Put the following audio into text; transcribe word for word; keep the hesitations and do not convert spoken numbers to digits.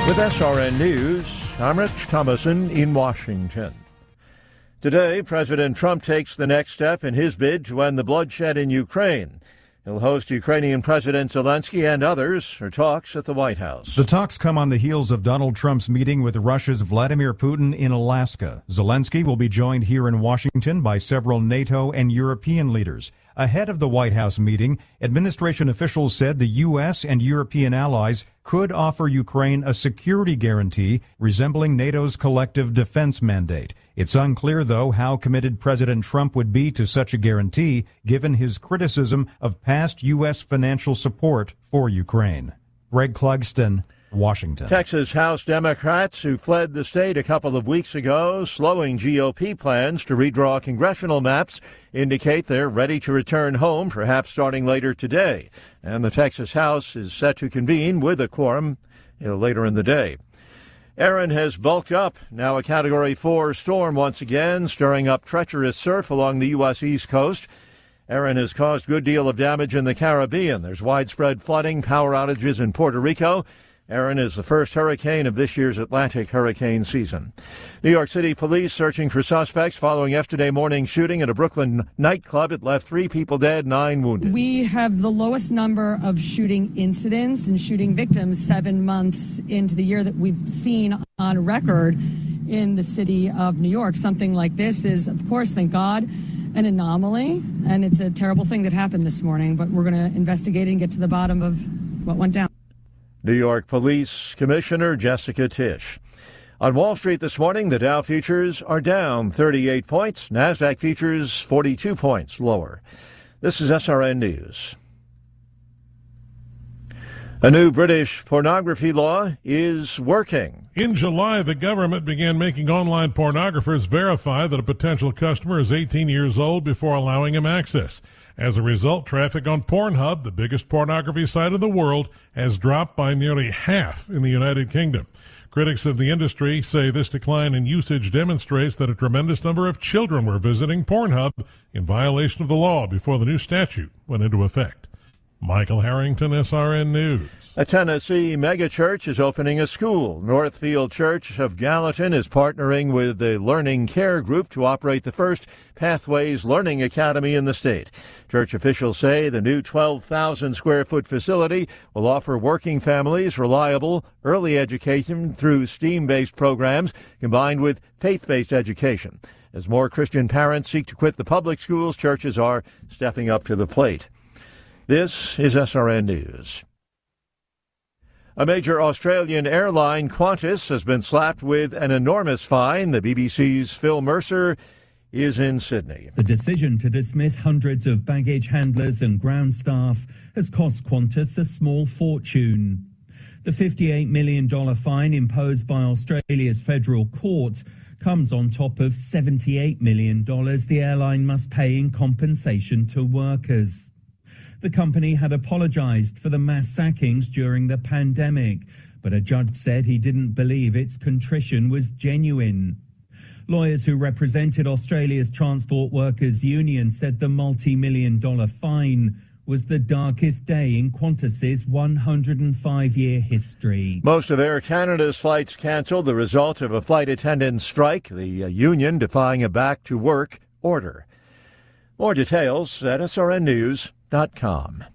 With S R N News, I'm Rich Thomason in Washington. Today, President Trump takes the next step in his bid to end the bloodshed in Ukraine. He'll host Ukrainian President Zelensky and others for talks at the White House. The talks come on the heels of Donald Trump's meeting with Russia's Vladimir Putin in Alaska. Zelensky will be joined here in Washington by several NATO and European leaders. Ahead of the White House meeting, administration officials said the U S and European allies could offer Ukraine a security guarantee resembling NATO's collective defense mandate. It's unclear, though, how committed President Trump would be to such a guarantee, given his criticism of past U S financial support for Ukraine. Greg Clugston, Washington. Texas House Democrats who fled the state a couple of weeks ago, slowing G O P plans to redraw congressional maps, indicate they're ready to return home, perhaps starting later today. And the Texas House is set to convene with a quorum you know, later in the day. Erin has bulked up, now a Category four storm once again, stirring up treacherous surf along the U S East Coast. Erin has caused a good deal of damage in the Caribbean. There's widespread flooding, power outages in Puerto Rico. Erin is the first hurricane of this year's Atlantic hurricane season. New York City police searching for suspects following yesterday morning's shooting at a Brooklyn nightclub. It left three people dead, nine wounded. We have the lowest number of shooting incidents and shooting victims seven months into the year that we've seen on record in the city of New York. Something like this is, of course, thank God, an anomaly, and it's a terrible thing that happened this morning, but we're going to investigate and get to the bottom of what went down. New York Police Commissioner Jessica Tisch. On Wall Street this morning, the Dow futures are down thirty-eight points. NASDAQ futures forty-two points lower. This is S R N News. A new British pornography law is working. In July, the government began making online pornographers verify that a potential customer is eighteen years old before allowing him access. As a result, traffic on Pornhub, the biggest pornography site in the world, has dropped by nearly half in the United Kingdom. Critics of the industry say this decline in usage demonstrates that a tremendous number of children were visiting Pornhub in violation of the law before the new statute went into effect. Michael Harrington, S R N News. A Tennessee megachurch is opening a school. Northfield Church of Gallatin is partnering with the Learning Care Group to operate the first Pathways Learning Academy in the state. Church officials say the new twelve thousand square foot facility will offer working families reliable early education through STEAM-based programs combined with faith-based education. As more Christian parents seek to quit the public schools, churches are stepping up to the plate. This is S R N News. A major Australian airline, Qantas, has been slapped with an enormous fine. The B B C's Phil Mercer is in Sydney. The decision to dismiss hundreds of baggage handlers and ground staff has cost Qantas a small fortune. The fifty-eight million dollars fine imposed by Australia's federal court comes on top of seventy-eight million dollars the airline must pay in compensation to workers. The company had apologized for the mass sackings during the pandemic, but a judge said he didn't believe its contrition was genuine. Lawyers who represented Australia's Transport Workers Union said the multi-million dollar fine was the darkest day in Qantas's one hundred five year history. Most of Air Canada's flights canceled, the result of a flight attendant strike, the uh, union defying a back-to-work order. More details at S R N news dot com.